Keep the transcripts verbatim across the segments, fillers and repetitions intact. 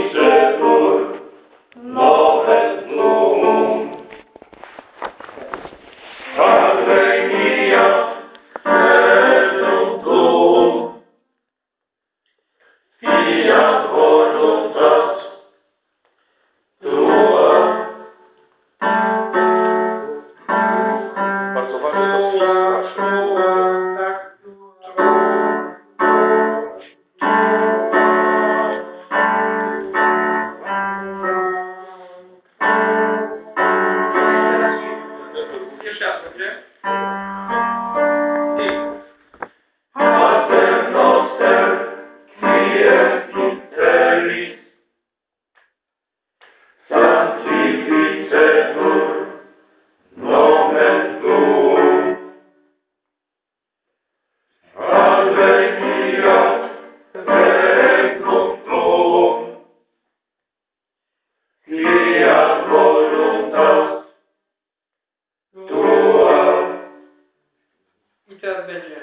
I teraz będzie.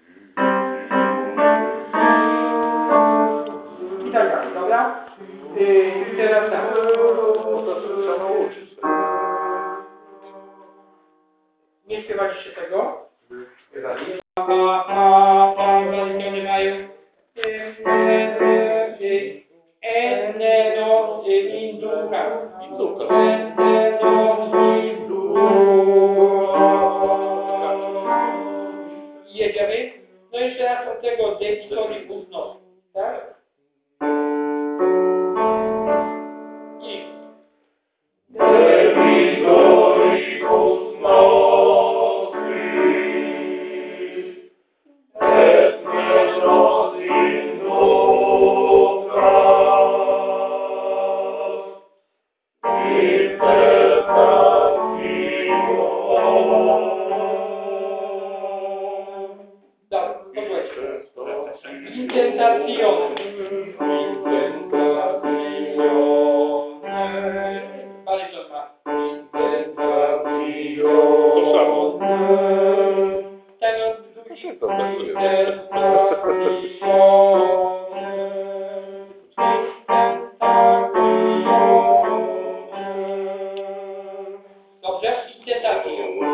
I tak dalej, dobra? Yy, I teraz tak. Nie śpiewaliście tego? A, a, a, oni mają Eneno Induka. Jedziemy. No jeszcze raz od tego debitori uznos. Tak? I debitori uznos et menos induca in Intentazione. Intentazione. Vale insomma. Intentazione. Tego Dobrze? Intentazione.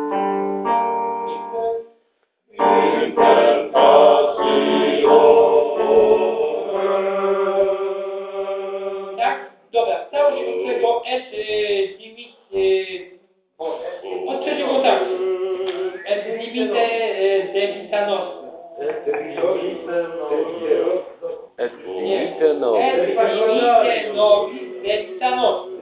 Tak? Dobra, całość od tego et limit Boże. Od trzeciego tak. Et limite debita nostra. Et limite no. Et limite nobis debita nostra.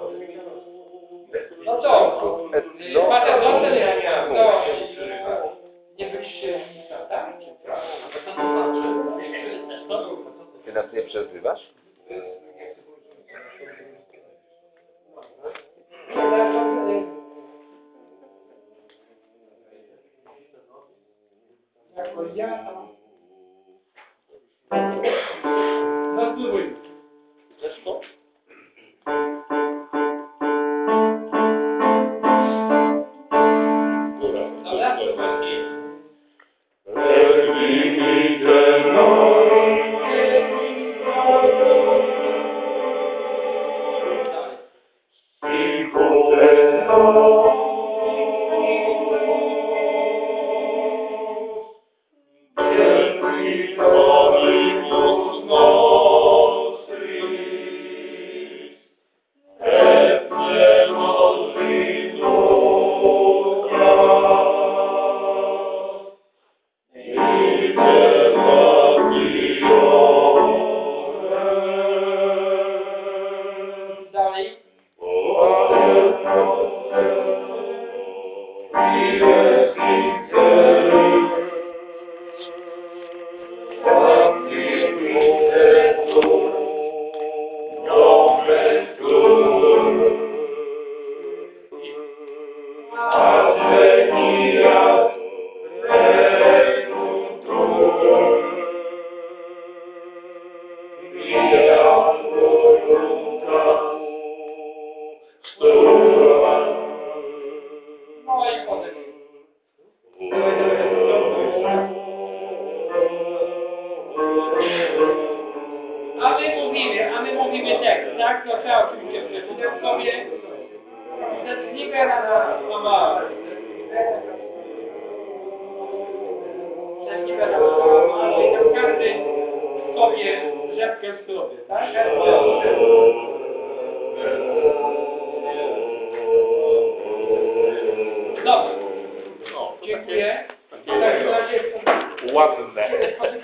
No to, patrz, dobrze, no, nie byliście ministrantami? Ty nas nie przezywasz? Jako ja tam. No spróbuj. Zresztą? Dobra, spróbuj. Yeah. tak, to trzeba oczywiście przeczytać sobie. Przecznikę na na małe. Przecznikę na małe i tam każdy sobie rzepkę w sobie, tak? Dobrze. Dziękuję. W takim razie Ładne.